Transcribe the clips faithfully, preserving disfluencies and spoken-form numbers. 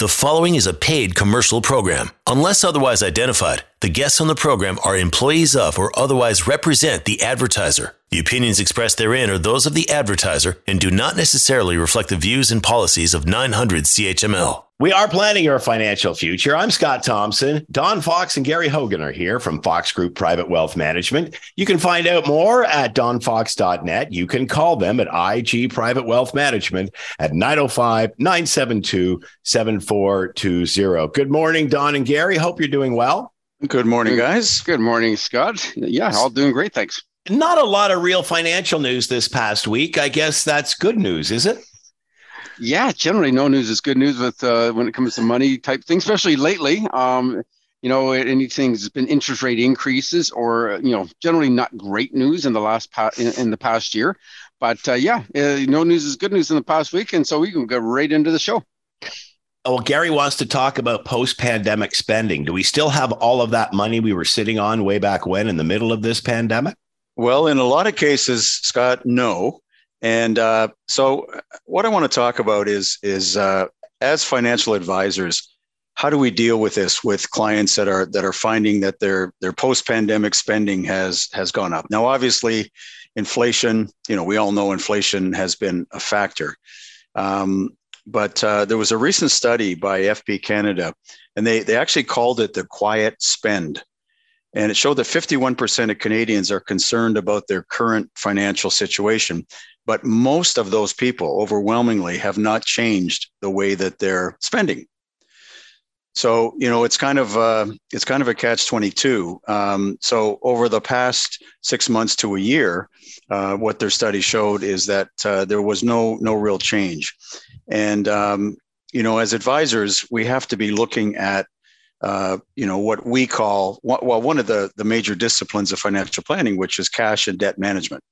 The following is a paid commercial program. Unless otherwise identified, the guests on the program are employees of or otherwise represent the advertiser. The opinions expressed therein are those of the advertiser and do not necessarily reflect the views and policies of nine hundred C H M L. We are planning your financial future. I'm Scott Thompson. Don Fox and Gary Hogan are here from Fox Group Private Wealth Management. You can find out more at don fox dot net. You can call them at I G Private Wealth Management at nine oh five, nine seven two, seven four two zero. Good morning, Don and Gary. Hope you're doing well. Good morning, guys. Good morning, Scott. Yeah, all doing great. Thanks. Not a lot of real financial news this past week. I guess that's good news, is it? Yeah, generally no news is good news with uh, when it comes to money type things, especially lately. Um, you know, anything that's been interest rate increases or, you know, generally not great news in the last pa- in, in the past year. But uh, yeah, uh, no news is good news in the past week. And so we can go right into the show. Oh, well, Gary wants to talk about post-pandemic spending. Do we still have all of that money we were sitting on way back when in the middle of this pandemic? Well, in a lot of cases, Scott, no. And uh, so what I want to talk about is, is uh, as financial advisors, how do we deal with this with clients that are that are finding that their their post-pandemic spending has has gone up? Now, obviously, inflation, you know, we all know inflation has been a factor. Um, but uh, there was a recent study by F P Canada, and they they actually called it the quiet spend. And it showed that fifty-one percent of Canadians are concerned about their current financial situation. But most of those people overwhelmingly have not changed the way that they're spending. So, you know, it's kind of uh, it's kind of a catch twenty-two. Um, so over the past six months to a year, uh, what their study showed is that uh, there was no no real change. And, um, you know, as advisors, we have to be looking at Uh, you know, what we call, well, one of the, the major disciplines of financial planning, which is cash and debt management,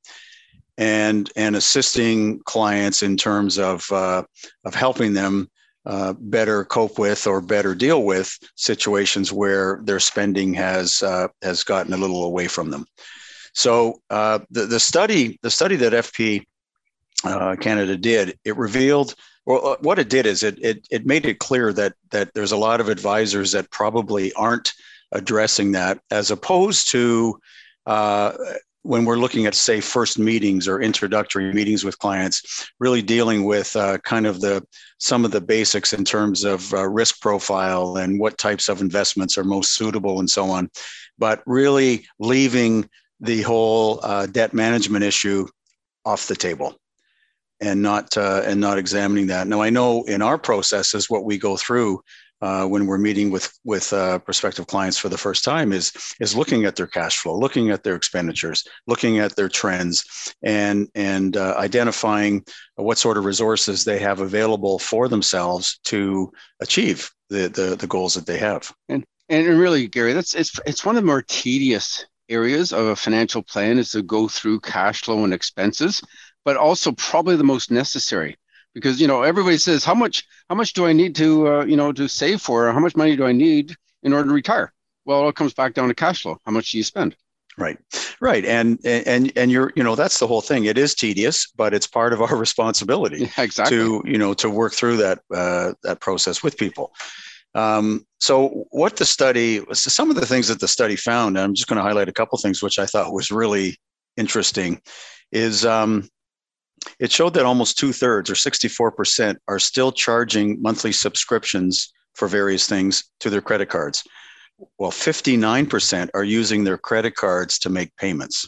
and and assisting clients in terms of uh, of helping them uh, better cope with or better deal with situations where their spending has uh, has gotten a little away from them. So uh, the the study the study that F P uh, Canada did, it revealed. Well, what it did is it it it made it clear that that there's a lot of advisors that probably aren't addressing that, as opposed to uh, when we're looking at, say, first meetings or introductory meetings with clients, really dealing with uh, kind of the some of the basics in terms of uh, risk profile and what types of investments are most suitable and so on, but really leaving the whole uh, debt management issue off the table. And not uh, and not examining that. Now, I know in our processes, what we go through uh, when we're meeting with with uh, prospective clients for the first time is is looking at their cash flow, looking at their expenditures, looking at their trends, and and uh, identifying what sort of resources they have available for themselves to achieve the the, the goals that they have. And and really, Gary, that's it's it's one of the more tedious areas of a financial plan is to go through cash flow and expenses, but also probably the most necessary, because, you know, everybody says, how much, how much do I need to, uh, you know, to save for, or how much money do I need in order to retire? Well, it comes back down to cash flow. How much do you spend? Right. Right. And, and, and you're, you know, that's the whole thing. It is tedious, but it's part of our responsibility yeah, exactly. to, you know, to work through that, uh, that process with people. Um, so what the study, some of the things that the study found, and I'm just going to highlight a couple of things, which I thought was really interesting, is, um, it showed that almost two thirds or sixty-four percent are still charging monthly subscriptions for various things to their credit cards. Well, fifty-nine percent are using their credit cards to make payments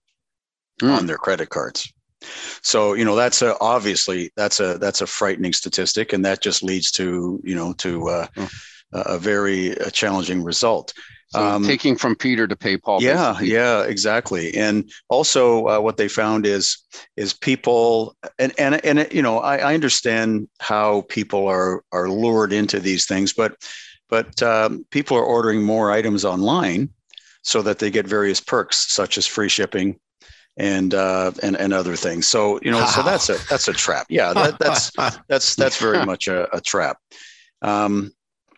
mm. on their credit cards. So, you know, that's a, obviously that's a, that's a frightening statistic. And that just leads to, you know, to uh, oh. a very uh, challenging result. So um, taking from Peter to pay Paul. Yeah, basically. yeah, exactly. And also uh, what they found is is people, and and and you know, I, I understand how people are are lured into these things, but but um, people are ordering more items online so that they get various perks such as free shipping and uh, and and other things. So you know, wow. so that's a that's a trap. Yeah, that, that's that's that's very much a, a trap. Um,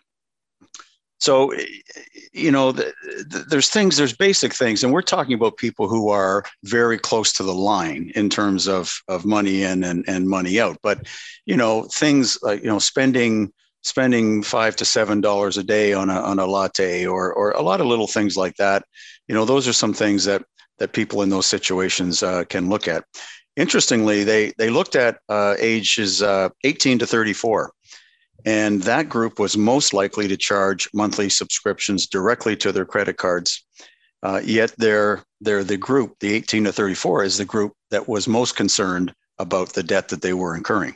So, you know, the, the, there's things, there's basic things, and we're talking about people who are very close to the line in terms of, of money in and, and money out. But, you know, things like, you know, spending spending five to seven dollars a day on a on a latte, or or a lot of little things like that. You know, those are some things that that people in those situations uh, can look at. Interestingly, they they looked at uh, ages uh, eighteen to thirty-four, and that group was most likely to charge monthly subscriptions directly to their credit cards. Uh, yet they're they're the group, the eighteen to thirty-four, is the group that was most concerned about the debt that they were incurring.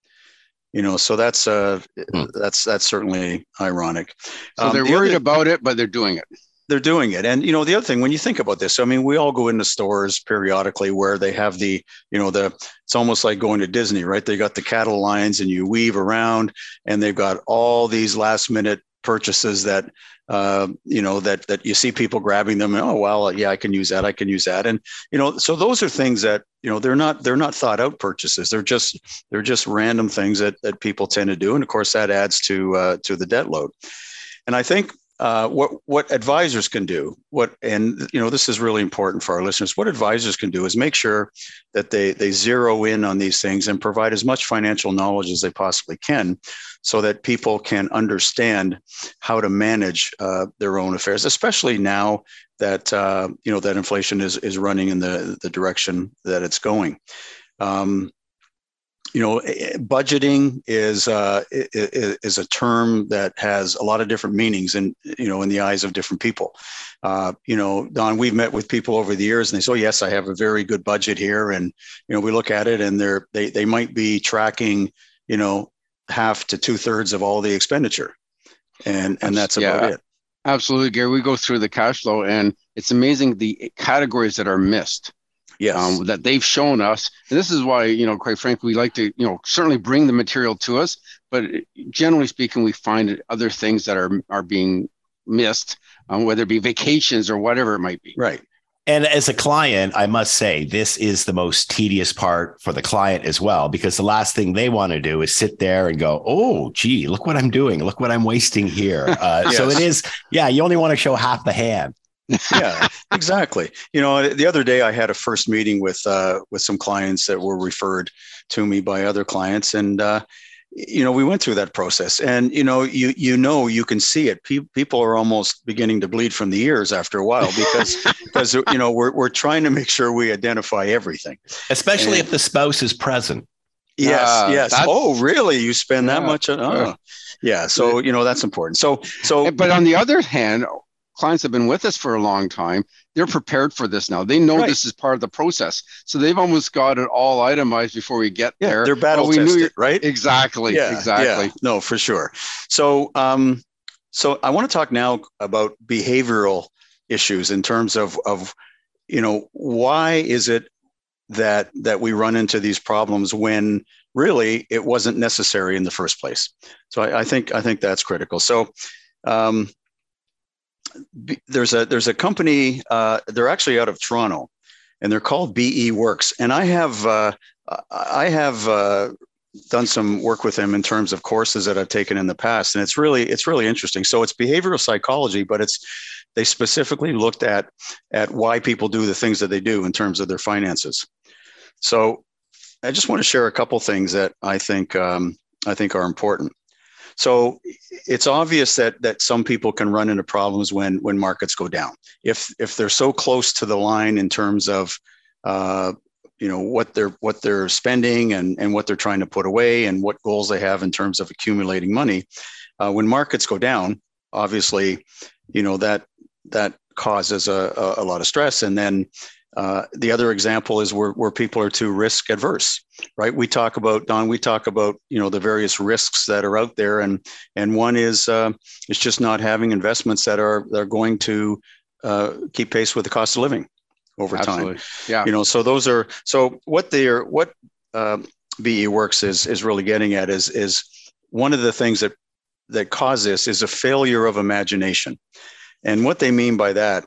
You know, so that's uh, hmm. that's that's certainly ironic. So um, they're the worried other, about it, but they're doing it. They're doing it. And, you know, the other thing, when you think about this, I mean, we all go into stores periodically where they have the, you know, the, it's almost like going to Disney, right? They got the cattle lines and you weave around and they've got all these last minute purchases that, uh, you know, that, that you see people grabbing them. And, oh, well, yeah, I can use that. I can use that. And, you know, so those are things that, you know, they're not, they're not thought out purchases. They're just, they're just random things that, that people tend to do. And of course that adds to, uh, to the debt load. And I think, Uh, what what advisors can do, what and you know this is really important for our listeners. What advisors can do is make sure that they they zero in on these things and provide as much financial knowledge as they possibly can, so that people can understand how to manage uh, their own affairs, especially now that uh, you know that inflation is is running in the the direction that it's going. Um, You know, budgeting is uh, is a term that has a lot of different meanings, and you know, in the eyes of different people. Uh, you know, Don, we've met with people over the years, and they say, "Oh, yes, I have a very good budget here," and you know, we look at it, and they're they they might be tracking, you know, half to two thirds of all the expenditure, and and that's yeah, about it. Absolutely, Gary. We go through the cash flow, and it's amazing the categories that are missed. Yes. Um, that they've shown us. And this is why, you know, quite frankly, we like to, you know, certainly bring the material to us, but generally speaking, we find other things that are, are being missed, um, whether it be vacations or whatever it might be. Right. And as a client, I must say, this is the most tedious part for the client as well, because the last thing they want to do is sit there and go, oh, gee, look what I'm doing. Look what I'm wasting here. Uh, yes. So it is. Yeah. You only want to show half the hand. Yeah, exactly. You know, the other day I had a first meeting with uh, with some clients that were referred to me by other clients, and uh, you know, we went through that process. And you know, you you know, you can see it. Pe- people are almost beginning to bleed from the ears after a while because because you know we're we're trying to make sure we identify everything, especially and, if the spouse is present. Yes, uh, yes. Oh, really? You spend yeah, that much? On, oh, yeah. So you know that's important. So so. But on the other hand, clients have been with us for a long time. They're prepared for this now. They know right. This is part of the process. So they've almost got it all itemized before we get yeah, there. They're battle we tested, right? Exactly. Yeah, exactly. Yeah. No, for sure. So, um, so I want to talk now about behavioral issues in terms of, of, you know, why is it that, that we run into these problems when really it wasn't necessary in the first place? So I, I think, I think that's critical. So, um, There's a there's a company. Uh, they're actually out of Toronto, and they're called B E Works. And I have uh, I have uh, done some work with them in terms of courses that I've taken in the past, and it's really it's really interesting. So it's behavioral psychology, but it's they specifically looked at at why people do the things that they do in terms of their finances. So I just want to share a couple things that I think um, I think are important. So it's obvious that that some people can run into problems when when markets go down. If if they're so close to the line in terms of uh, you know what they're what they're spending and and what they're trying to put away and what goals they have in terms of accumulating money, uh, when markets go down, obviously, you know that that causes a, a, a lot of stress. And then uh, the other example is where where people are too risk adverse. Right. We talk about, Don, we talk about, you know, the various risks that are out there. And and one is uh, it's just not having investments that are, that are going to uh, keep pace with the cost of living over Absolutely. time. Yeah. You know, so those are so what they're what uh, B E Works is is really getting at is is one of the things that that cause this is a failure of imagination. And what they mean by that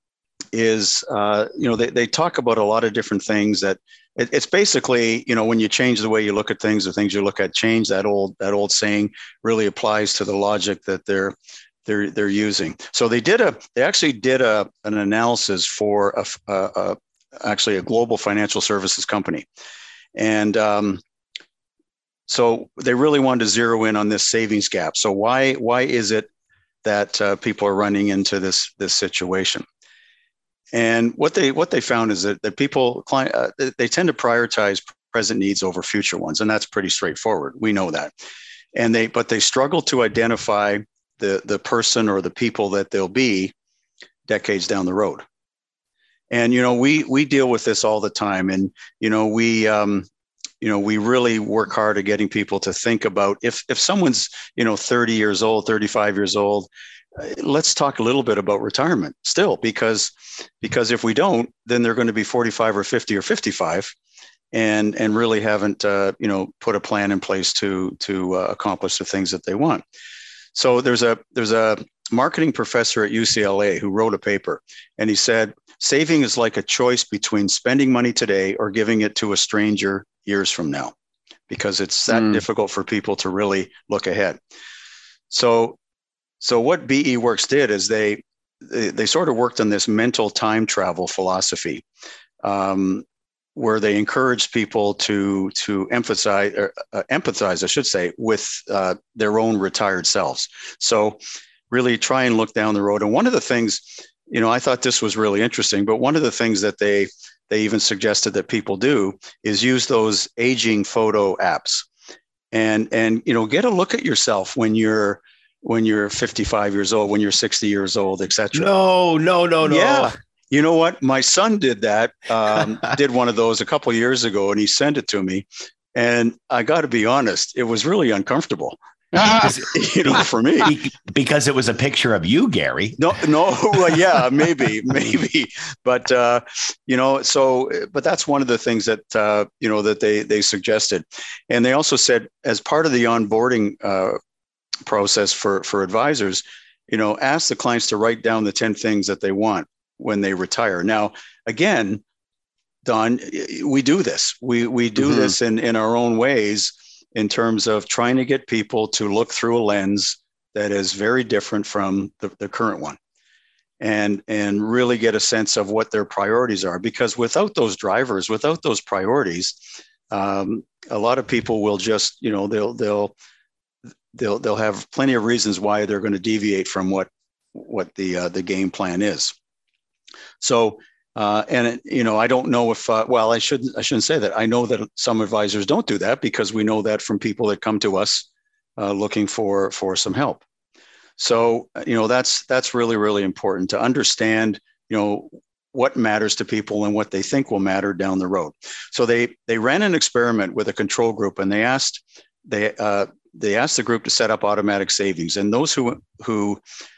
is, uh, you know, they, they talk about a lot of different things that it, it's basically, you know, when you change the way you look at things, the things you look at change. That old that old saying really applies to the logic that they're they're they're using. So they did a they actually did a an analysis for a, a, a actually a global financial services company, and um, so they really wanted to zero in on this savings gap. So why why is it that uh, people are running into this this situation? And what they what they found is that, that people client uh, they tend to prioritize present needs over future ones, and that's pretty straightforward. We know that. And they but they struggle to identify the the person or the people that they'll be decades down the road. And you know, we we deal with this all the time, and you know, we um, you know, we really work hard at getting people to think about if if someone's, you know, thirty years old, thirty-five years old, let's talk a little bit about retirement still, because because if we don't, then they're going to be forty-five or fifty or fifty-five, and and really haven't uh, you know, put a plan in place to to uh, accomplish the things that they want. So there's a there's a marketing professor at U C L A who wrote a paper, and he said saving is like a choice between spending money today or giving it to a stranger years from now, because it's that mm. difficult for people to really look ahead. So so what B E Works did is they they, they sort of worked on this mental time travel philosophy, um, where they encouraged people to to emphasize or uh, empathize, I should say, with uh, their own retired selves. So really try and look down the road. And one of the things, you know, I thought this was really interesting, but one of the things that they they even suggested that people do is use those aging photo apps, and and you know, get a look at yourself when you're when you're fifty-five years old, when you're sixty years old, et cetera. No, no, no, no. Yeah. You know what? My son did that, um, did one of those a couple of years ago, and he sent it to me. And I got to be honest, it was really uncomfortable. You know, for me, because it was a picture of you, Gary. No, no, well, yeah, maybe, maybe, but uh, you know, so, but that's one of the things that uh, you know, that they they suggested, and they also said as part of the onboarding uh, process for for advisors, you know, ask the clients to write down the ten things that they want when they retire. Now, again, Don, we do this. We we do mm-hmm. this in in our own ways, in terms of trying to get people to look through a lens that is very different from the, the current one, and and really get a sense of what their priorities are. Because without those drivers, without those priorities, um, a lot of people will just, you know, they'll they'll they'll they'll have plenty of reasons why they're going to deviate from what what the uh, the game plan is. So. Uh, and it, you know, I don't know if uh, well, I shouldn't I shouldn't say that. I know that some advisors don't do that, because we know that from people that come to us uh, looking for for some help. So you know, that's that's really really important to understand, you know, what matters to people and what they think will matter down the road. So they they ran an experiment with a control group, and they asked they uh, they asked the group to set up automatic savings, and those who who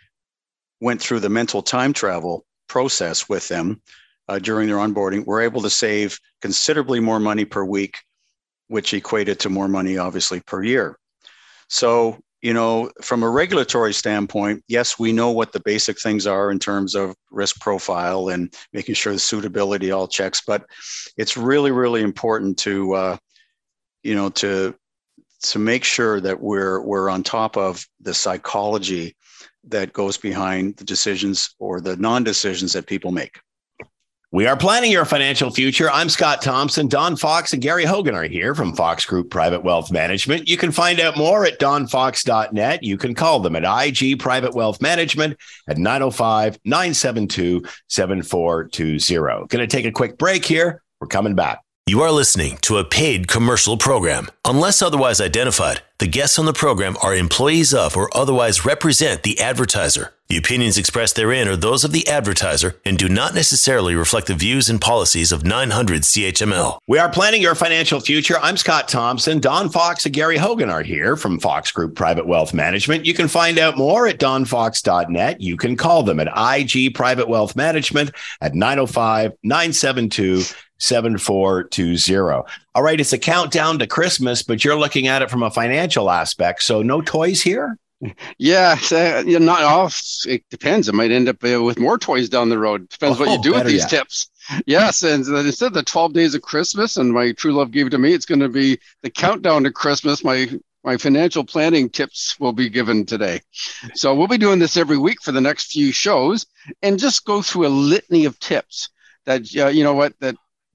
went through the mental time travel process with them Uh, during their onboarding, were able to save considerably more money per week, which equated to more money, obviously, per year. So, you know, from a regulatory standpoint, yes, we know what the basic things are in terms of risk profile and making sure the suitability all checks, but it's really, really important to, uh, you know, to to make sure that we're we're on top of the psychology that goes behind the decisions or the non-decisions that people make. We are planning your financial future. I'm Scott Thompson. Don Fox and Gary Hogan are here from Fox Group Private Wealth Management. You can find out more at don fox dot net. You can call them at I G Private Wealth Management at nine oh five, nine seven two, seven four two zero. Going to take a quick break here. We're coming back. You are listening to a paid commercial program. Unless otherwise identified, the guests on the program are employees of or otherwise represent the advertiser. The opinions expressed therein are those of the advertiser and do not necessarily reflect the views and policies of nine hundred C H M L. We are planning your financial future. I'm Scott Thompson. Don Fox and Gary Hogan are here from Fox Group Private Wealth Management. You can find out more at don fox dot net. You can call them at I G Private Wealth Management at nine oh five, nine seven two, seven four two zero. All right, it's a countdown to Christmas, but you're looking at it from a financial aspect. So no toys here? Yeah, uh, you know, not all. It depends. It might end up uh, with more toys down the road. Depends oh, what you do with these yet. tips. Yes, and instead of the twelve days of Christmas, and my true love gave it to me, it's going to be the countdown to Christmas. My my financial planning tips will be given today. So we'll be doing this every week for the next few shows, and just go through a litany of tips that uh, you know what that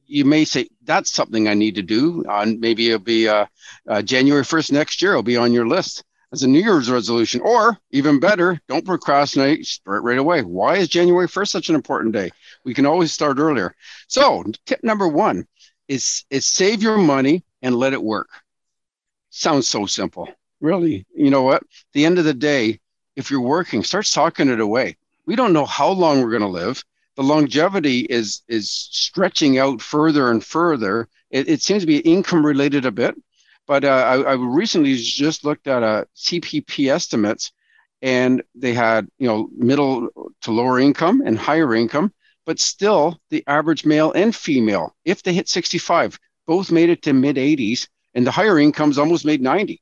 you may say, that's something I need to do. On uh, maybe it'll be uh, uh, January first next year, it'll be on your list as a New Year's resolution. Or even better, don't procrastinate, start right away. Why is January first such an important day? We can always start earlier. So tip number one is, is save your money and let it work. Sounds so simple. Really, you know what? At the end of the day, if you're working, start socking it away. We don't know how long we're going to live. The longevity is is stretching out further and further. It, it seems to be income related a bit, but uh, I, I recently just looked at a C P P estimates, and they had, you know, middle to lower income and higher income, but still the average male and female, if they hit sixty-five, both made it to mid eighties, and the higher incomes almost made ninety.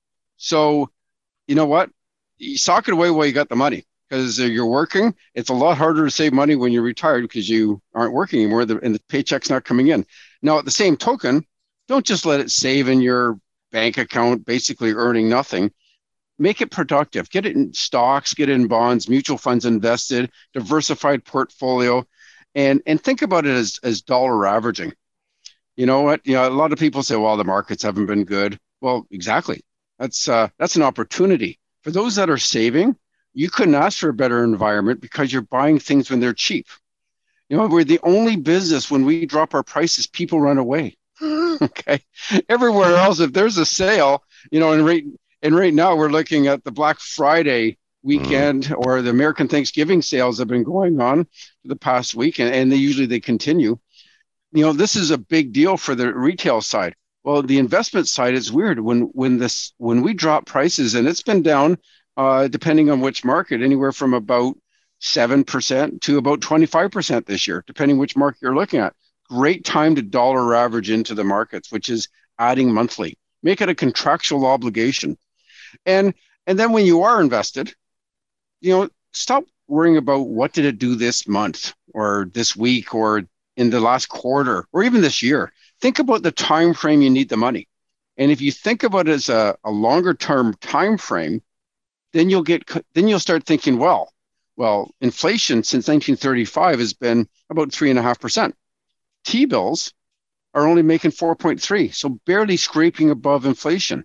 So, you know what? You sock it away while you got the money. Because you're working, it's a lot harder to save money when you're retired because you aren't working anymore and the paycheck's not coming in. Now, at the same token, don't just let it save in your bank account, basically earning nothing. Make it productive. Get it in stocks, get it in bonds, mutual funds invested, diversified portfolio, and, and think about it as, as dollar averaging. You know what? You know, a lot of people say, well, the markets haven't been good. Well, exactly. That's uh, that's an opportunity. For those that are saving, you couldn't ask for a better environment because you're buying things when they're cheap. You know, we're the only business when we drop our prices, people run away. Okay. Everywhere else, if there's a sale, you know, and right, and right now we're looking at the Black Friday weekend mm. or the American Thanksgiving sales have been going on for the past week, and, and they usually they continue. You know, this is a big deal for the retail side. Well, the investment side is weird. When when this when we drop prices, and it's been down, Uh, depending on which market, anywhere from about seven percent to about twenty-five percent this year, depending which market you're looking at. Great time to dollar average into the markets, which is adding monthly. Make it a contractual obligation. And, and then when you are invested, you know, stop worrying about what did it do this month or this week or in the last quarter or even this year. Think about the time frame you need the money. And if you think about it as a, a longer term time frame, then you'll get then you'll start thinking, well, well, inflation since nineteen thirty-five has been about three and a half percent. T-bills are only making four point three, so barely scraping above inflation.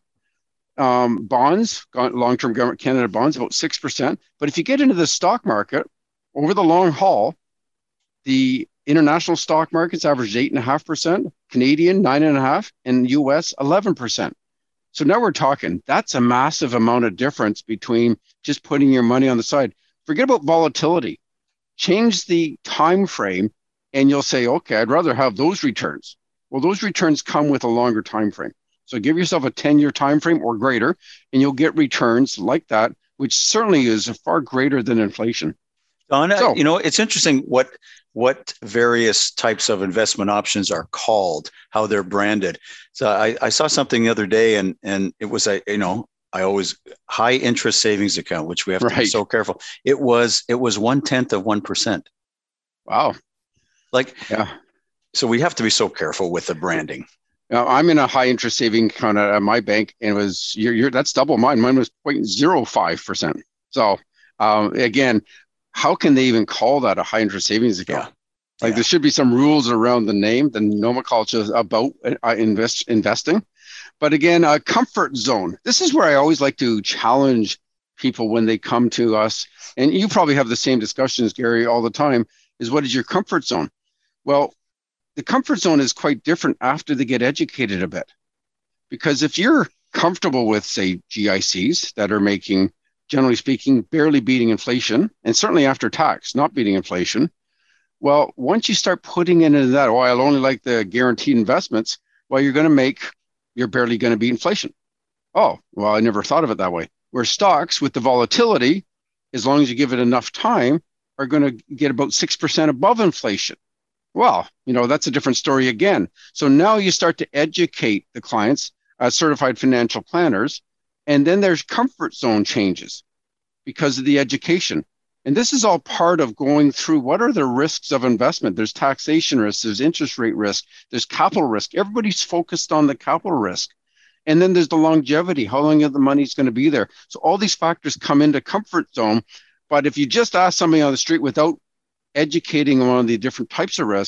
Um, bonds, long-term government Canada bonds, about six percent. But if you get into the stock market over the long haul, the international stock markets averaged eight and a half percent, Canadian nine and a half, and U S eleven percent. So now we're talking, that's a massive amount of difference between just putting your money on the side. Forget about volatility. Change the time frame and you'll say, okay, I'd rather have those returns. Well, those returns come with a longer time frame. So give yourself a ten-year time frame or greater, and you'll get returns like that, which certainly is far greater than inflation. Don, so, you know, it's interesting what what various types of investment options are called, how they're branded. So I, I saw something the other day, and and it was a you know I always high interest savings account, which we have to right. be so careful. It was it was one tenth of one percent. Wow, like yeah. So we have to be so careful with the branding. Now, I'm in a high interest saving account at my bank, and it was you're, you're that's double mine. Mine was zero point zero five percent. So um, again. How can they even call that a high interest savings account? Yeah. Like yeah. there should be some rules around the name, the nomenclature about uh, invest, investing. But again, a comfort zone. This is where I always like to challenge people when they come to us. And you probably have the same discussions, Gary, all the time, is what is your comfort zone? Well, the comfort zone is quite different after they get educated a bit. Because if you're comfortable with, say, G I Cs that are making, generally speaking, barely beating inflation, and certainly after tax, not beating inflation. Well, once you start putting it into that, oh, I'll only like the guaranteed investments, well, you're going to make, you're barely going to beat inflation. Oh, well, I never thought of it that way. Where stocks with the volatility, as long as you give it enough time, are going to get about six percent above inflation. Well, you know, that's a different story again. So now you start to educate the clients, uh, certified financial planners, and then there's comfort zone changes because of the education. And this is all part of going through what are the risks of investment. There's taxation risk, there's interest rate risk, there's capital risk. Everybody's focused on the capital risk. And then there's the longevity, how long the money's going to be there. So all these factors come into comfort zone. But if you just ask somebody on the street without educating them on the different types of risk,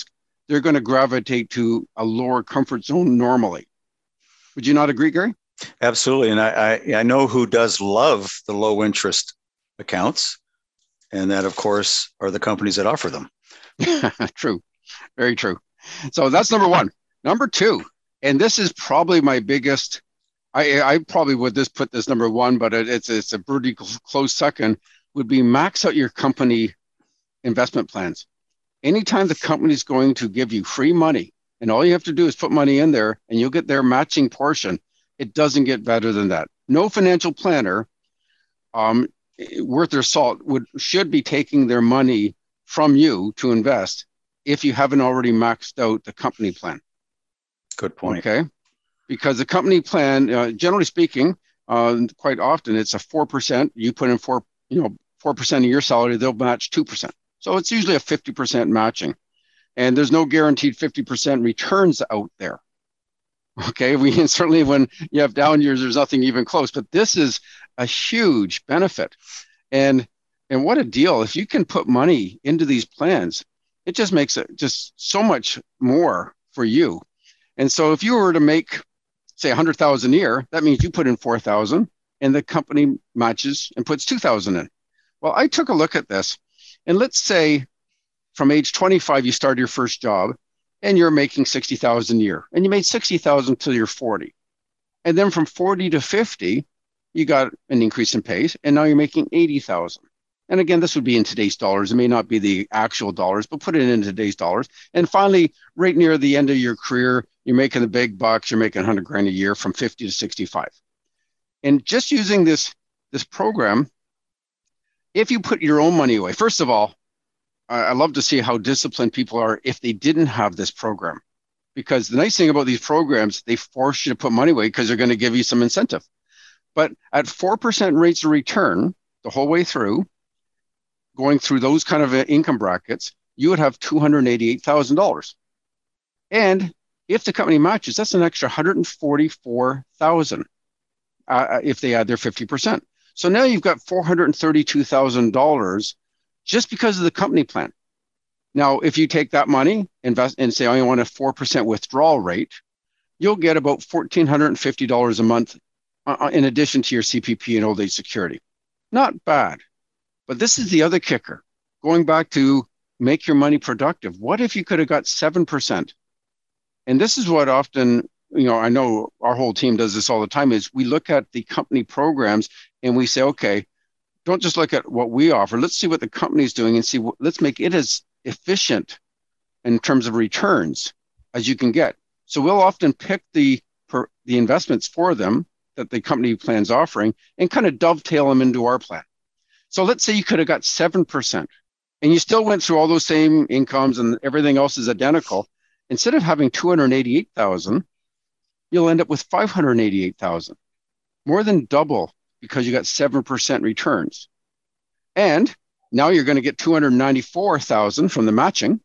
they're going to gravitate to a lower comfort zone normally. Would you not agree, Gary? Absolutely. And I, I, I know who does love the low interest accounts, and that, of course, are the companies that offer them. True. Very true. So that's number one. Number two, and this is probably my biggest, I, I probably would this put this number one, but it, it's, it's a pretty close second, would be max out your company investment plans. Anytime the company's going to give you free money, and all you have to do is put money in there and you'll get their matching portion, it doesn't get better than that. No financial planner um, worth their salt would should be taking their money from you to invest if you haven't already maxed out the company plan. Good point. Okay, because the company plan, uh, generally speaking, uh, quite often it's a four percent. You put in four, you know, four percent of your salary, they'll match two percent. So it's usually a fifty percent matching, and there's no guaranteed fifty percent returns out there. Okay, we and certainly when you have down years, there's nothing even close. But this is a huge benefit, and and what a deal! If you can put money into these plans, it just makes it just so much more for you. And so, if you were to make, say, a hundred thousand a year, that means you put in four thousand, and the company matches and puts two thousand in. Well, I took a look at this, and let's say from age twenty-five you started your first job, and you're making sixty thousand a year, and you made sixty thousand until you're forty. And then from forty to fifty, you got an increase in pay, and now you're making eighty thousand. And again, this would be in today's dollars. It may not be the actual dollars, but put it in today's dollars. And finally, right near the end of your career, you're making the big bucks, you're making one hundred grand a year from fifty to sixty-five. And just using this, this program, if you put your own money away, first of all, I love to see how disciplined people are if they didn't have this program. Because the nice thing about these programs, they force you to put money away because they're going to give you some incentive. But at four percent rates of return the whole way through, going through those kind of income brackets, you would have two hundred eighty-eight thousand dollars. And if the company matches, that's an extra one hundred forty-four thousand dollars uh, if they add their fifty percent. So now you've got four hundred thirty-two thousand dollars just because of the company plan. Now, if you take that money, invest and say, I want a four percent withdrawal rate, you'll get about one thousand four hundred fifty dollars a month uh, in addition to your C P P and old age security. Not bad. But this is the other kicker. Going back to make your money productive. What if you could have got seven percent? And this is what often, you know, I know our whole team does this all the time, is we look at the company programs and we say, okay, don't just look at what we offer. Let's see what the company's doing and see, what, let's make it as efficient in terms of returns as you can get. So we'll often pick the, per, the investments for them that the company plan's offering and kind of dovetail them into our plan. So let's say you could have got seven percent and you still went through all those same incomes and everything else is identical. Instead of having two hundred eighty-eight thousand, you'll end up with five hundred eighty-eight thousand, more than double because you got seven percent returns. And now you're going to get two hundred ninety-four thousand from the matching.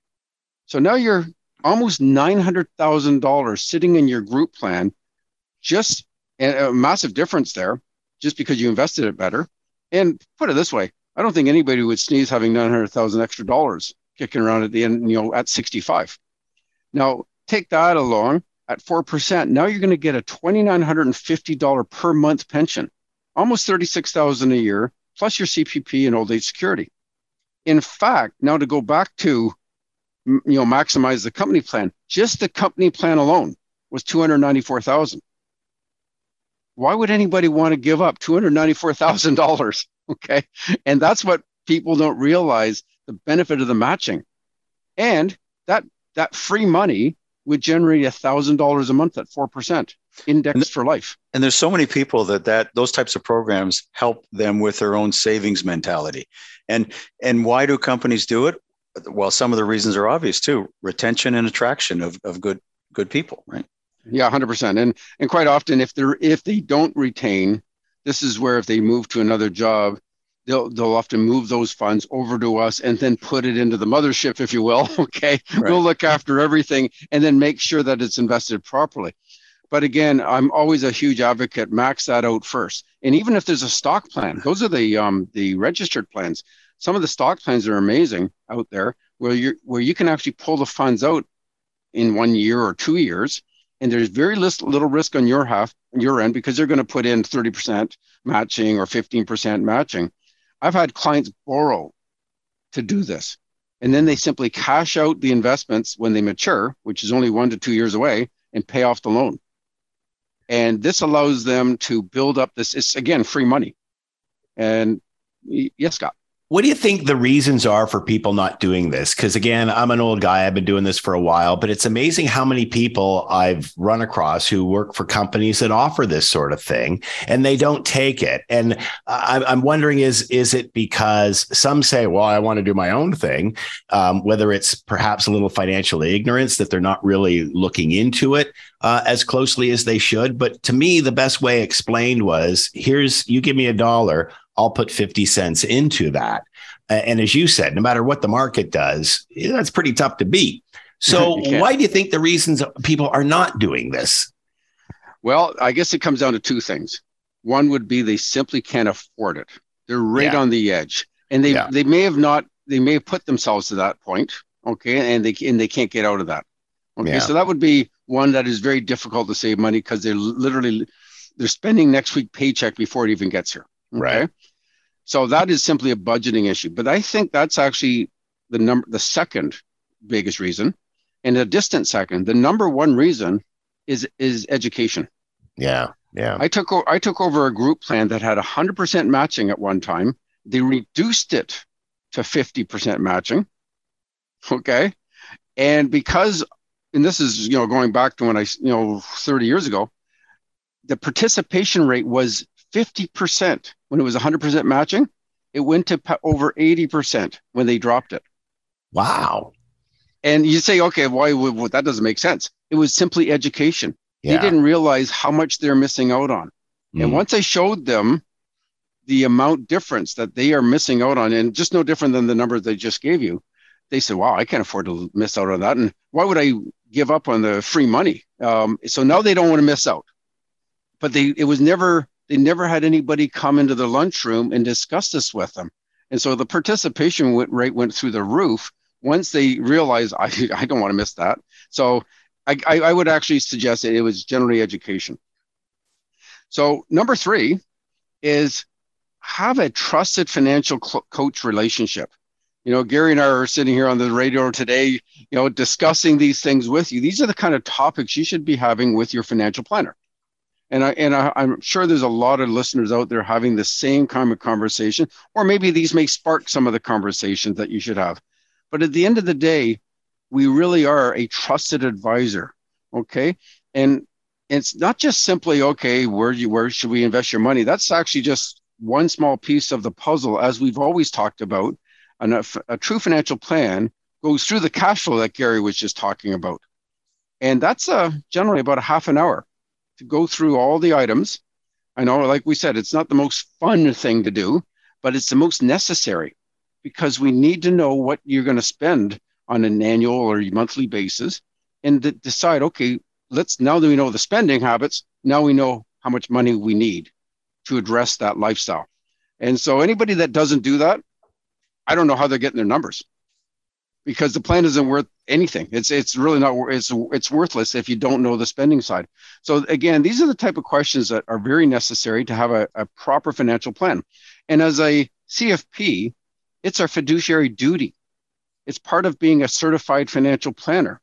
So now you're almost nine hundred thousand dollars sitting in your group plan, just a massive difference there, just because you invested it better. And put it this way, I don't think anybody would sneeze having nine hundred thousand extra dollars kicking around at the end, you know, at sixty-five. Now, take that along at four percent. Now you're going to get a two thousand nine hundred fifty dollars per month pension, almost thirty-six thousand dollars a year, plus your C P P and old age security. In fact, now to go back to, you know, maximize the company plan, just the company plan alone was two hundred ninety-four thousand dollars. Why would anybody want to give up two hundred ninety-four thousand dollars? Okay. And that's what people don't realize, the benefit of the matching. And that that free money would generate one thousand dollars a month at four percent indexed for life. And there's so many people that, that those types of programs help them with their own savings mentality. And, and why do companies do it? Well, some of the reasons are obvious too. Retention and attraction of, of good, good people, right? Yeah, one hundred percent. And and quite often, if they're if they don't retain, this is where if they move to another job, they'll they'll often move those funds over to us and then put it into the mothership, if you will. Okay, right. We'll look after everything and then make sure that it's invested properly. But again, I'm always a huge advocate. Max that out first. And even if there's a stock plan, those are the um the registered plans. Some of the stock plans are amazing out there where you where you can actually pull the funds out in one year or two years, and there's very little risk on your half, your end, because they're going to put in thirty percent matching or fifteen percent matching. I've had clients borrow to do this, and then they simply cash out the investments when they mature, which is only one to two years away, and pay off the loan. And this allows them to build up this. It's again free money. And yes, Scott. What do you think the reasons are for people not doing this? Because again, I'm an old guy. I've been doing this for a while, but it's amazing how many people I've run across who work for companies that offer this sort of thing and they don't take it. And I'm wondering, is, is it because some say, well, I want to do my own thing, um, whether it's perhaps a little financial ignorance that they're not really looking into it uh, as closely as they should. But to me, the best way explained was, here's, you give me a dollar, I'll put fifty cents into that. And as you said, no matter what the market does, that's pretty tough to beat. So why do you think the reasons people are not doing this? Well, I guess it comes down to two things. One would be they simply can't afford it. They're right yeah. on the edge. And they yeah. they may have not, they may have put themselves to that point, okay, and they and they can't get out of that. Okay, yeah. so that would be one that is very difficult to save money because they're literally, they're spending next week paycheck before it even gets here. Okay? Right. So that is simply a budgeting issue. But I think that's actually the number, the second biggest reason, and a distant second. The number one reason is is education. Yeah, yeah. I took I took over a group plan that had one hundred percent matching at one time. They reduced it to fifty percent matching. Okay, and because, and this is you know going back to when I you know thirty years ago, the participation rate was fifty percent when it was one hundred percent matching. It went to over eighty percent when they dropped it. Wow. And you say, okay, why would well, that doesn't make sense? It was simply education. Yeah. They didn't realize how much they're missing out on. Mm. And once I showed them the amount difference that they are missing out on, and just no different than the number they just gave you, they said, wow, I can't afford to miss out on that. And why would I give up on the free money? Um, so now they don't want to miss out. But they it was never... They never had anybody come into the lunchroom and discuss this with them. And so the participation rate went through the roof once they realized, I, I don't want to miss that. So I, I, I would actually suggest that it was generally education. So number three is have a trusted financial cl- coach relationship. You know, Gary and I are sitting here on the radio today, you know, discussing these things with you. These are the kind of topics you should be having with your financial planner. And, I, and I, I'm sure there's a lot of listeners out there having the same kind of conversation, or maybe these may spark some of the conversations that you should have. But at the end of the day, we really are a trusted advisor, okay? And it's not just simply, okay, where, you, where should we invest your money? That's actually just one small piece of the puzzle, as we've always talked about. And a, a true financial plan goes through the cash flow that Gary was just talking about. And that's uh, generally about a half an hour to go through all the items. I know, like we said, it's not the most fun thing to do, but it's the most necessary because we need to know what you're going to spend on an annual or monthly basis and to decide, okay, let's, now that we know the spending habits, now we know how much money we need to address that lifestyle. And so anybody that doesn't do that, I don't know how they're getting their numbers because the plan isn't worth anything. It's it's really not, it's it's worthless if you don't know the spending side. So again, these are the type of questions that are very necessary to have a, a proper financial plan. And as a C F P, it's our fiduciary duty. It's part of being a certified financial planner,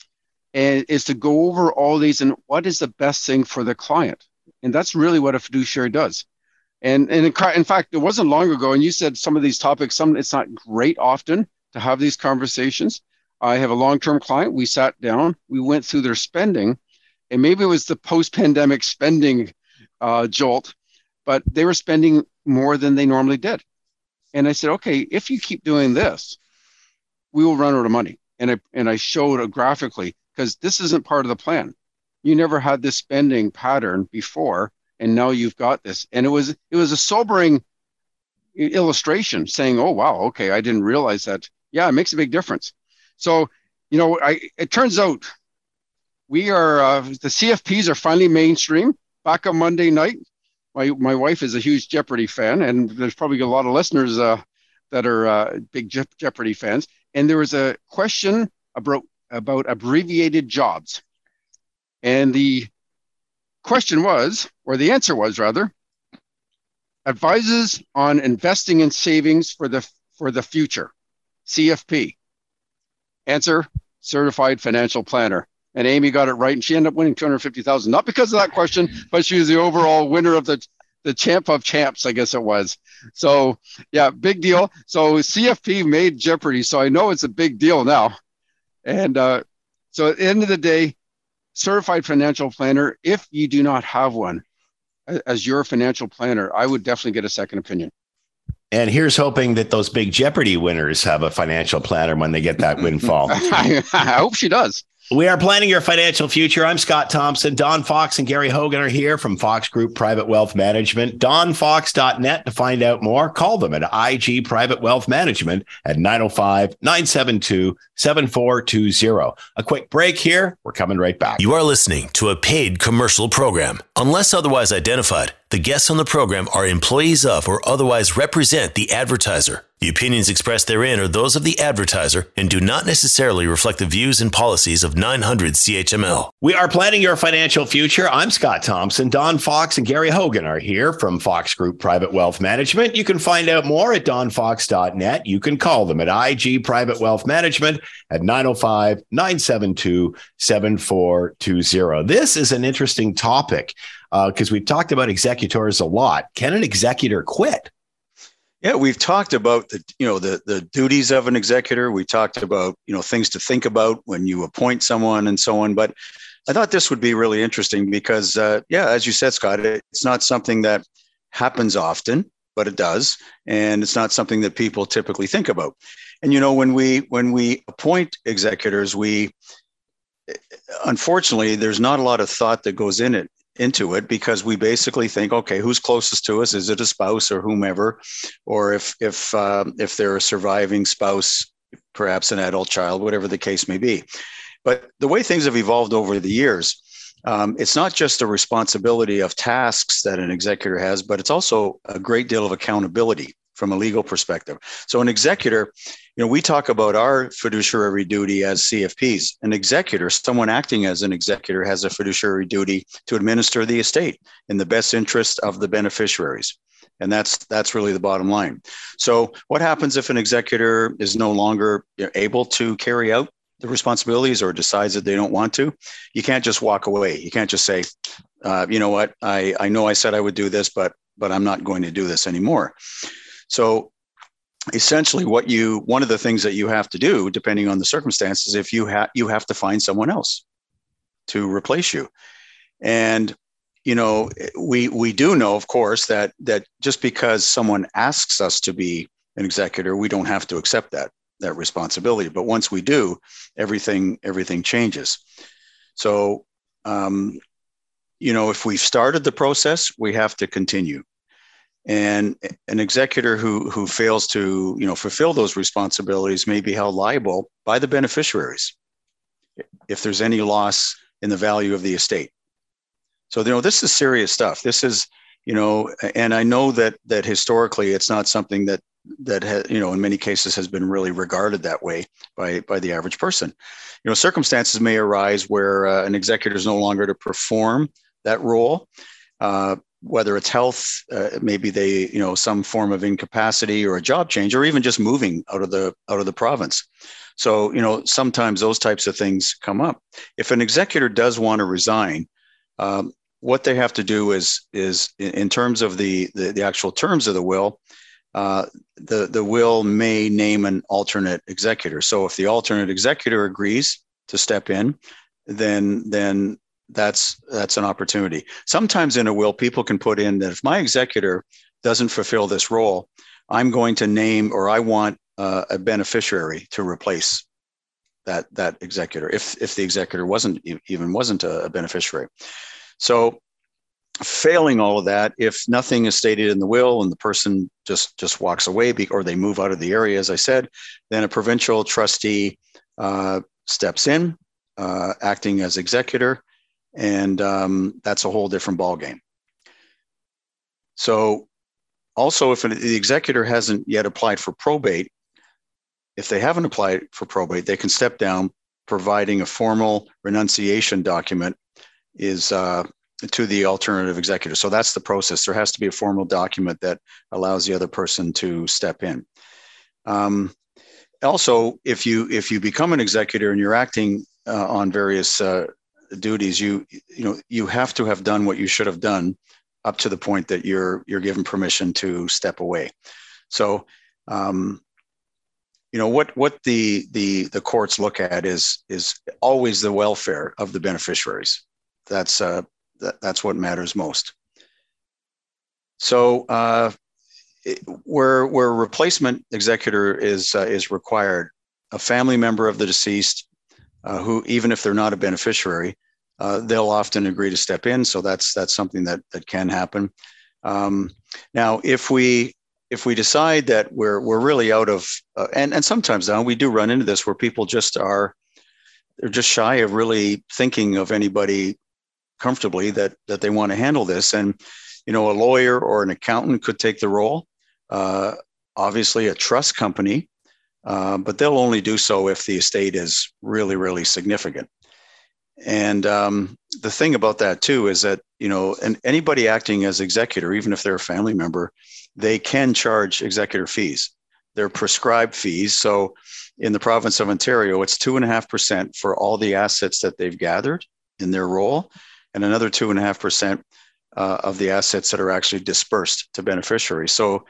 and is to go over all these and what is the best thing for the client. And that's really what a fiduciary does. And, and in fact, it wasn't long ago, and you said some of these topics, some it's not great often to have these conversations. I have a long-term client. We sat down, we went through their spending, and maybe it was the post-pandemic spending uh, jolt, but they were spending more than they normally did. And I said, okay, if you keep doing this, we will run out of money. And I, and I showed it graphically, because this isn't part of the plan. You never had this spending pattern before, and now you've got this. And it was it was a sobering illustration saying, oh, wow, okay, I didn't realize that. Yeah, it makes a big difference. So, you know, I, it turns out we are, uh, the C F Ps are finally mainstream. Back on Monday night, my my wife is a huge Jeopardy fan, and there's probably a lot of listeners uh, that are uh, big Je- Jeopardy fans. and there was a question about, about abbreviated jobs. And the question was, or the answer was rather, advises on investing in savings for the for the future, C F P. Answer, certified financial planner. And Amy got it right, and she ended up winning two hundred fifty thousand dollars, not because of that question, but she was the overall winner of the, the champ of champs, I guess it was. So, yeah, big deal. So C F P made Jeopardy, so I know it's a big deal now. And uh, so at the end of the day, certified financial planner, if you do not have one as your financial planner, I would definitely get a second opinion. And here's hoping that those big Jeopardy winners have a financial planner when they get that windfall. I hope she does. We are planning your financial future. I'm Scott Thompson. Don Fox and Gary Hogan are here from Fox Group Private Wealth Management. don fox dot net to find out more. Call them at I G Private Wealth Management at nine oh five, nine seven two, seven four two zero. A quick break here. We're coming right back. You are listening to a paid commercial program. Unless otherwise identified, the guests on the program are employees of or otherwise represent the advertiser. The opinions expressed therein are those of the advertiser and do not necessarily reflect the views and policies of nine hundred C H M L. We are planning your financial future. I'm Scott Thompson. Don Fox and Gary Hogan are here from Fox Group Private Wealth Management. You can find out more at don fox dot net. You can call them at I G Private Wealth Management at nine oh five, nine seven two, seven four two zero. This is an interesting topic because uh, we've talked about executors a lot. Can an executor quit? Yeah, we've talked about the, you know, the the duties of an executor. We talked about, you know, things to think about when you appoint someone and so on. But I thought this would be really interesting because, uh, yeah, as you said, Scott, it's not something that happens often, but it does, and it's not something that people typically think about. And you know, when we when we appoint executors, we unfortunately there's not a lot of thought that goes in it. into it because we basically think, okay, who's closest to us? Is it a spouse or whomever? Or if if uh, if they're a surviving spouse, perhaps an adult child, whatever the case may be. But the way things have evolved over the years, um, it's not just a responsibility of tasks that an executor has, but it's also a great deal of accountability from a legal perspective. So an executor, you know, we talk about our fiduciary duty as C F Ps. An executor, someone acting as an executor, has a fiduciary duty to administer the estate in the best interest of the beneficiaries. And that's that's really the bottom line. So what happens if an executor is no longer able to carry out the responsibilities or decides that they don't want to? You can't just walk away. You can't just say, uh, you know what, I, I know I said I would do this, but but I'm not going to do this anymore. So essentially what you, one of the things that you have to do, depending on the circumstances, if you have, you have to find someone else to replace you. And, you know, we, we do know, of course, that, that just because someone asks us to be an executor, we don't have to accept that, that responsibility. But once we do, everything, everything changes. So, um, you know, if we've started the process, we have to continue. And an executor who who fails to, you know, fulfill those responsibilities may be held liable by the beneficiaries if there's any loss in the value of the estate. So, you know, this is serious stuff. This is, you know, and I know that that historically it's not something that that ha, you know, in many cases has been really regarded that way by by the average person. You know, circumstances may arise where uh, an executor is no longer to perform that role. Uh, whether it's health, uh, maybe they, you know, some form of incapacity or a job change, or even just moving out of the out of the province. So, you know, sometimes those types of things come up. If an executor does want to resign, um, what they have to do is is in terms of the the, the actual terms of the will, uh, the the will may name an alternate executor. So, if the alternate executor agrees to step in, then then that's that's an opportunity. Sometimes in a will, people can put in that if my executor doesn't fulfill this role, I'm going to name, or I want uh, a beneficiary to replace that that executor, if if the executor wasn't even wasn't a, a beneficiary. So failing all of that, if nothing is stated in the will and the person just just walks away, or they move out of the area, as I said, then a provincial trustee uh, steps in, uh, acting as executor. And um, that's a whole different ballgame. So also, if an, the executor hasn't yet applied for probate, if they haven't applied for probate, they can step down, providing a formal renunciation document is uh, to the alternative executor. So that's the process. There has to be a formal document that allows the other person to step in. Um, also, if you if you become an executor and you're acting uh, on various uh, duties, you you know you have to have done what you should have done up to the point that you're you're given permission to step away. So, um, you know what what the the the courts look at is is always the welfare of the beneficiaries. That's uh, that, that's what matters most. So, uh, it, where where replacement executor is uh, is required, a family member of the deceased, uh, who even if they're not a beneficiary, uh, they'll often agree to step in. So that's that's something that that can happen. Um, now, if we if we decide that we're we're really out of, uh, and and sometimes now we do run into this where people just are, they're just shy of really thinking of anybody comfortably that that they want to handle this, and you know, a lawyer or an accountant could take the role. Uh, obviously, a trust company, uh, but they'll only do so if the estate is really really significant. And um, the thing about that too is that, you know, and anybody acting as executor, even if they're a family member, they can charge executor fees. They're prescribed fees. So in the province of Ontario, it's two and a half percent for all the assets that they've gathered in their role, and another two and a half percent uh, of the assets that are actually dispersed to beneficiaries. So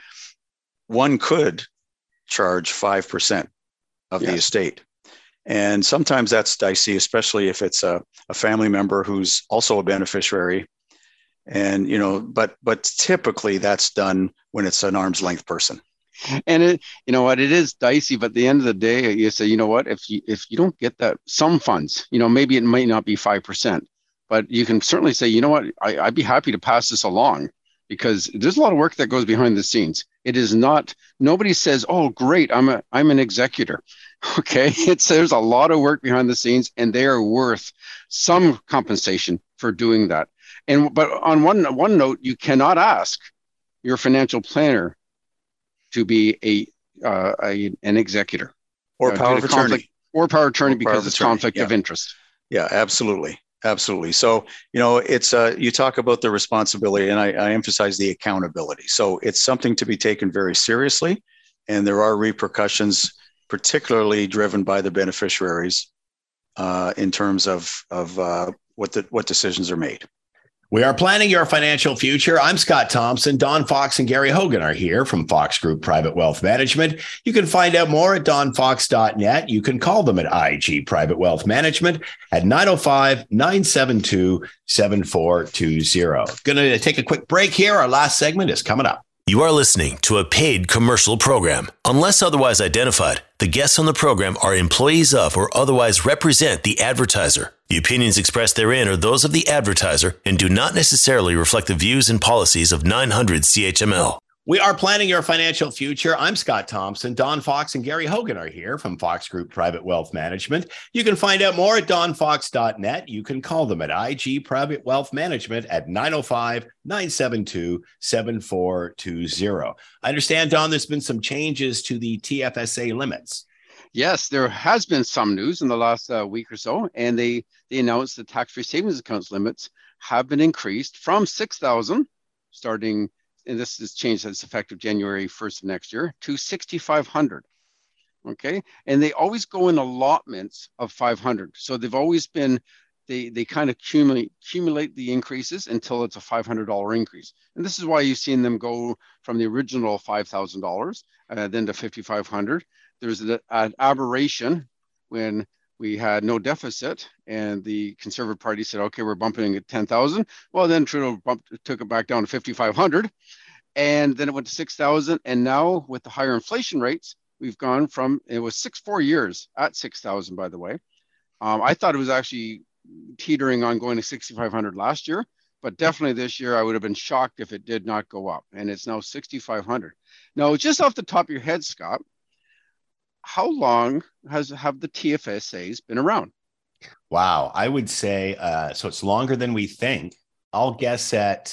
one could charge five percent of yes. the estate. And sometimes that's dicey, especially if it's a, a family member who's also a beneficiary. And, you know, but but typically that's done when it's an arm's length person. And it, you know what, it is dicey, but at the end of the day, you say, you know what, if you if you don't get that, some funds, you know, maybe it might not be five percent, but you can certainly say, you know what, I, I'd be happy to pass this along, because there's a lot of work that goes behind the scenes. It is not, nobody says, oh, great, I'm a I'm an executor. Okay, it's there's a lot of work behind the scenes, and they are worth some compensation for doing that. And but on one one note, you cannot ask your financial planner to be a, uh, a an executor or uh, power of attorney or power of attorney or because power of it's attorney. conflict yeah. of interest. Yeah, absolutely. Absolutely. So, you know, it's uh, you talk about the responsibility, and I, I emphasize the accountability. So it's something to be taken very seriously, and there are repercussions, particularly driven by the beneficiaries uh, in terms of of uh, what the what decisions are made. We are planning your financial future. I'm Scott Thompson. Don Fox and Gary Hogan are here from Fox Group Private Wealth Management. You can find out more at don fox dot net. You can call them at I G Private Wealth Management at nine oh five, nine seven two, seven four two zero. Going to take a quick break here. Our last segment is coming up. You are listening to a paid commercial program. Unless otherwise identified, the guests on the program are employees of or otherwise represent the advertiser. The opinions expressed therein are those of the advertiser and do not necessarily reflect the views and policies of nine hundred C H M L. We are planning your financial future. I'm Scott Thompson. Don Fox and Gary Hogan are here from Fox Group Private Wealth Management. You can find out more at don fox dot net. You can call them at I G Private Wealth Management at nine oh five, nine seven two, seven four two zero. I understand, Don, there's been some changes to the T F S A limits. Yes, there has been some news in the last uh, week or so, and they, they announced the tax-free savings accounts limits have been increased from six thousand starting, and this is changed that's effective January first of next year, to six thousand five hundred. Okay, and they always go in allotments of five hundred. So they've always been, they they kind of accumulate accumulate the increases until it's a five hundred dollars increase. And this is why you've seen them go from the original five thousand dollars uh, then to five thousand five hundred. There's an aberration when we had no deficit and the Conservative Party said, okay, we're bumping at ten thousand. Well, then Trudeau bumped, took it back down to five thousand five hundred, and then it went to six thousand. And now with the higher inflation rates, we've gone from, it was six, four years at six thousand, by the way. Um, I thought it was actually teetering on going to six thousand five hundred last year, but definitely this year I would have been shocked if it did not go up. And it's now six thousand five hundred. Now, just off the top of your head, Scott, how long has have the T F S As been around? Wow, I would say uh, so. It's longer than we think. I'll guess at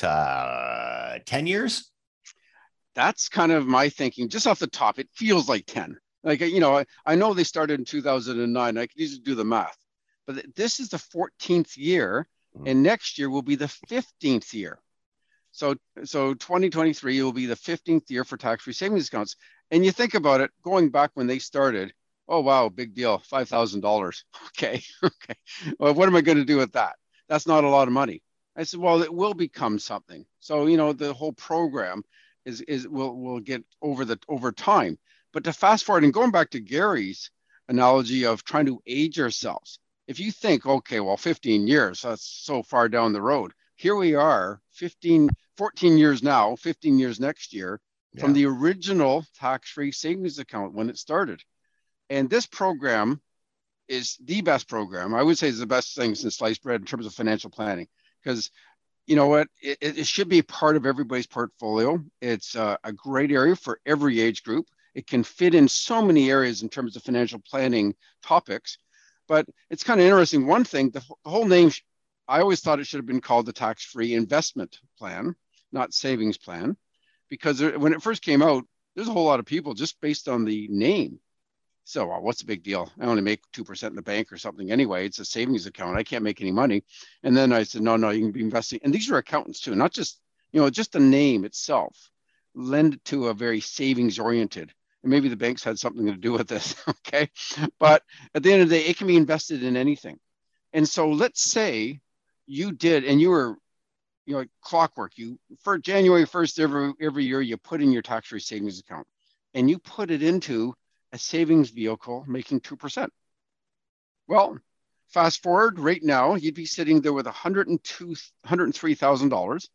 uh, ten years. That's kind of my thinking. Just off the top, it feels like ten. Like, you know, I, I know they started in two thousand nine. I can easily do the math, but this is the fourteenth year, and next year will be the fifteenth year. So, so twenty twenty-three will be the fifteenth year for tax-free savings accounts. And you think about it, going back when they started, oh, wow, big deal, five thousand dollars. Okay, okay. Well, what am I going to do with that? That's not a lot of money. I said, well, it will become something. So, you know, the whole program is, is will, will get over the over time. But to fast forward and going back to Gary's analogy of trying to age ourselves, if you think, okay, well, fifteen years, that's so far down the road. Here we are, fifteen, fourteen years now, fifteen years next year, yeah. from the original tax-free savings account when it started. And this program is the best program. I would say it's the best thing since sliced bread in terms of financial planning, because you know what, it, it should be part of everybody's portfolio. It's uh, a great area for every age group. It can fit in so many areas in terms of financial planning topics. But it's kind of interesting. One thing, the, the whole name, I always thought it should have been called the tax-free investment plan, not savings plan, because there, when it first came out, there's a whole lot of people just based on the name. So well, what's the big deal? I only make two percent in the bank or something anyway. It's a savings account. I can't make any money. And then I said, no, no, you can be investing. And these are accountants too, not just, you know, just the name itself, lend it to a very savings oriented. And maybe the banks had something to do with this, okay? But at the end of the day, it can be invested in anything. And so let's say you did, and you were, you know, like clockwork. You for January first every every year, you put in your tax-free savings account, and you put it into a savings vehicle making two percent. Well, fast forward right now, you'd be sitting there with one hundred two, one hundred three thousand dollars.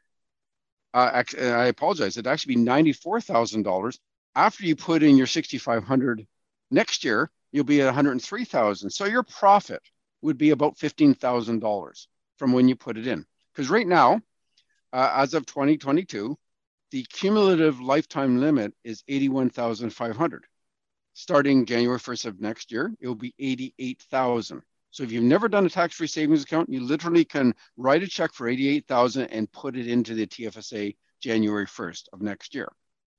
Uh, I apologize. It'd actually be ninety-four thousand dollars. After you put in your sixty-five hundred dollars next year, you'll be at one hundred three thousand dollars. So your profit would be about fifteen thousand dollars from when you put it in. Because right now, uh, as of twenty twenty-two, the cumulative lifetime limit is eighty-one thousand five hundred dollars. Starting January first of next year, it will be eighty-eight thousand dollars. So if you've never done a tax-free savings account, you literally can write a check for eighty-eight thousand dollars and put it into the T F S A January first of next year.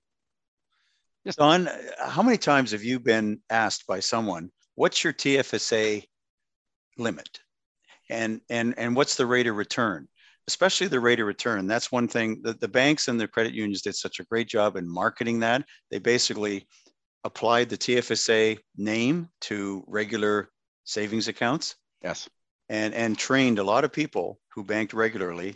Yes. Don, how many times have you been asked by someone, what's your T F S A limit? And, and, and what's the rate of return? Especially the rate of return. That's one thing that the banks and the credit unions did such a great job in marketing that. They basically applied the T F S A name to regular savings accounts. Yes. And, and trained a lot of people who banked regularly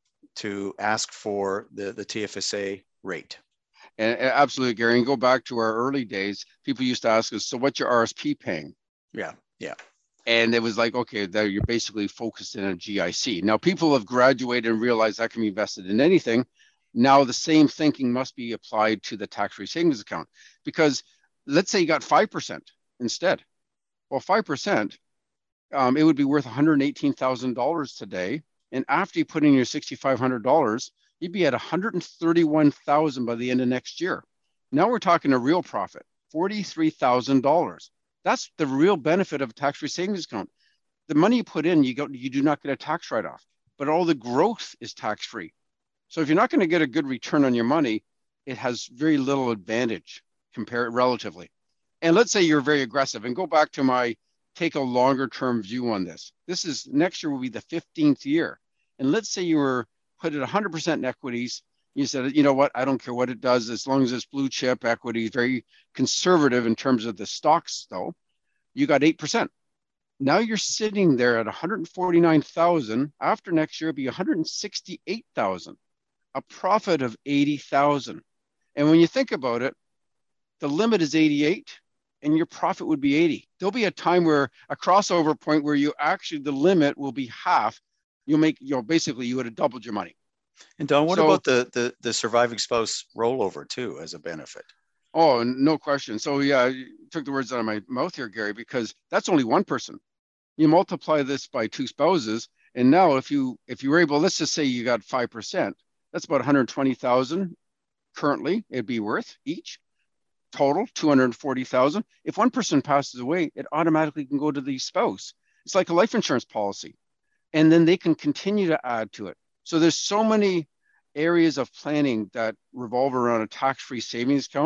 to ask for the, the T F S A rate. And absolutely, Gary, and go back to our early days, people used to ask us, so what's your R S P paying? Yeah, yeah. And it was like, okay, there you're basically focused in a G I C. Now, people have graduated and realized that can be invested in anything. Now, the same thinking must be applied to the tax-free savings account. Because let's say you got five percent instead. Well, five percent, um, it would be worth one hundred eighteen thousand dollars today. And after you put in your sixty-five hundred dollars, you'd be at one hundred thirty-one thousand dollars by the end of next year. Now we're talking a real profit, forty-three thousand dollars. That's the real benefit of a tax-free savings account. The money you put in, you go, you do not get a tax write-off, but all the growth is tax-free. So if you're not going to get a good return on your money, it has very little advantage compared relatively. And let's say you're very aggressive, and go back to my take a longer term view on this. This is next year will be the fifteenth year. And let's say you were put it one hundred percent in equities. You said, you know what, I don't care what it does, as long as it's blue chip equity, very conservative in terms of the stocks though, you got eight percent. Now you're sitting there at one hundred forty-nine thousand. After next year, it'll be one hundred sixty-eight thousand, a profit of eighty thousand. And when you think about it, the limit is eighty-eight and your profit would be eighty. There'll be a time where a crossover point where you actually, the limit will be half. You'll make, you know, basically you would have doubled your money. And Don, what so, about the, the the surviving spouse rollover too as a benefit? Oh, no question. So yeah, you took the words out of my mouth here, Gary, because that's only one person. You multiply this by two spouses, and now if you if you were able, let's just say you got five percent, that's about one hundred twenty thousand currently it'd be worth each. Total two hundred forty thousand. If one person passes away, it automatically can go to the spouse. It's like a life insurance policy, and then they can continue to add to it. So there's so many areas of planning that revolve around a tax-free savings account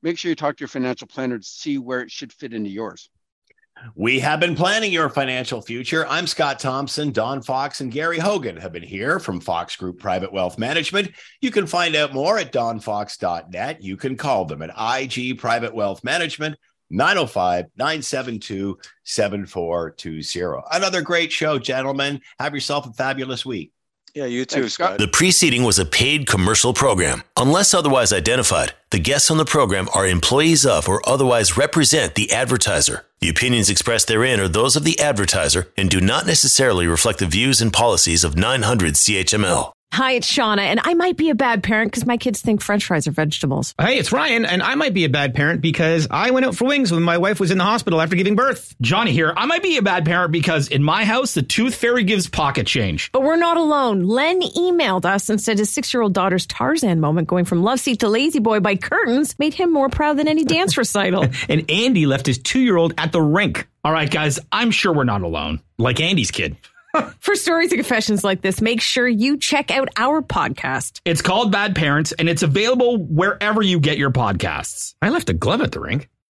make sure you talk to your financial planner to see where it should fit into yours. We have been planning your financial future. I'm Scott Thompson. Don Fox and Gary Hogan have been here from Fox Group Private Wealth Management. You can find out more at don fox dot net. You can call them at I G Private Wealth Management, nine oh five, nine seven two, seven four two zero. Another great show, gentlemen. Have yourself a fabulous week. Yeah, you too, Thanks, Scott. Scott. The preceding was a paid commercial program. Unless otherwise identified, the guests on the program are employees of or otherwise represent the advertiser. The opinions expressed therein are those of the advertiser and do not necessarily reflect the views and policies of nine hundred C H M L. Hi, it's Shauna, and I might be a bad parent because my kids think French fries are vegetables. Hey, it's Ryan, and I might be a bad parent because I went out for wings when my wife was in the hospital after giving birth. Johnny here. I might be a bad parent because in my house, the tooth fairy gives pocket change. But we're not alone. Len emailed us and said his six-year-old daughter's Tarzan moment going from love seat to lazy boy by curtains made him more proud than any dance recital. And Andy left his two-year-old at the rink. All right, guys, I'm sure we're not alone. Like Andy's kid. For stories and confessions like this, make sure you check out our podcast. It's called Bad Parents, and it's available wherever you get your podcasts. I left a glove at the rink.